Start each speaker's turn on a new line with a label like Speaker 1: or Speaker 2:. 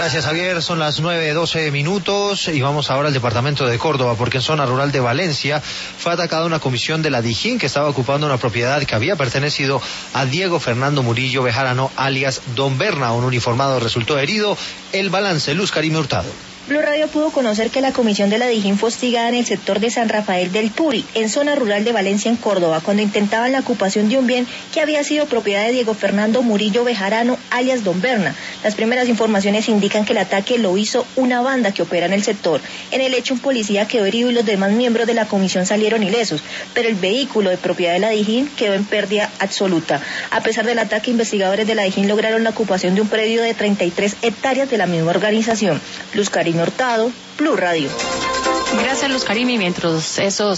Speaker 1: Gracias, Javier. Son las 9:12 y vamos ahora al departamento de Córdoba, porque en zona rural de Valencia fue atacada una comisión de la Dijín que estaba ocupando una propiedad que había pertenecido a Diego Fernando Murillo Bejarano, alias Don Berna. Un uniformado resultó herido. El balance, Luz Karime Hurtado.
Speaker 2: Blue Radio pudo conocer que la comisión de la Dijín fue hostigada en el sector de San Rafael del Turi, en zona rural de Valencia, en Córdoba, cuando intentaban la ocupación de un bien que había sido propiedad de Diego Fernando Murillo Bejarano, alias Don Berna. Las primeras informaciones indican que el ataque lo hizo una banda que opera en el sector. En el hecho, un policía quedó herido y los demás miembros de la comisión salieron ilesos, pero el vehículo de propiedad de la Dijín quedó en pérdida absoluta. A pesar del ataque, investigadores de la Dijín lograron la ocupación de un predio de 33 hectáreas de la misma organización. Luz Karime Hurtado, Blue Radio.
Speaker 3: Gracias, Luz Karime. Mientras esos